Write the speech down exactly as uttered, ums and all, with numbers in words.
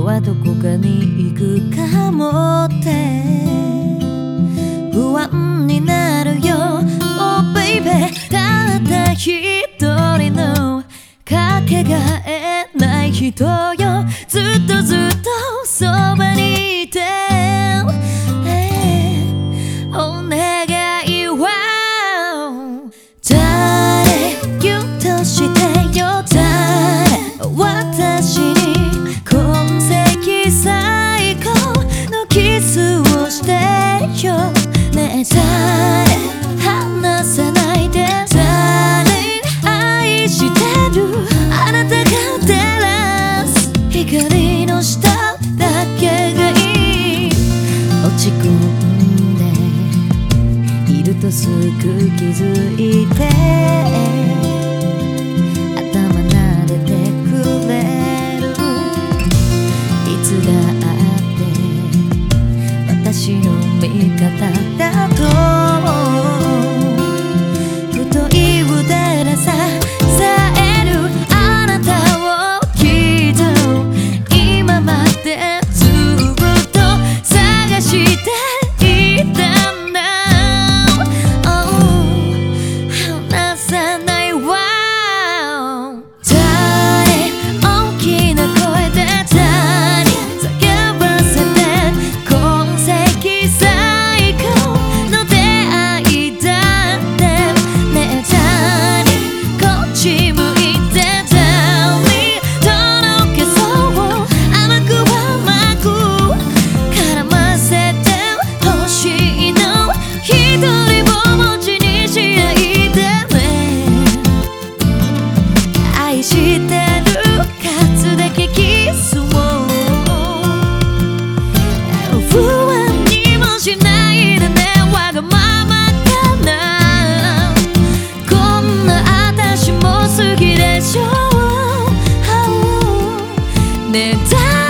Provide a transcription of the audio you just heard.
とはどこかに行くかもって不安になるよ Oh baby たった一人のかけがえない人よずっとずっとそばにいて、えー、お願いは誰よとしてよ誰私に痕跡最高のキスをしてよねえ誰話さないで誰愛してるあなたが照らす光の下だけがいい落ち込んでいるとすぐ気づいて頭撫でてくれるいつだって私の味方だと太い腕で支えるあなたをきっと今までずっと探していたんだ、oh、離さないわ誰大きな声で誰叫ばせて痕跡最高の出会いだってねえ誰こっち向いて誰届けそう甘く甘く絡ませてほしいの一人ぼっちにしないでね愛してる数だけキスを不安にもしないでねわがままかなこんな私も好きでしょねえ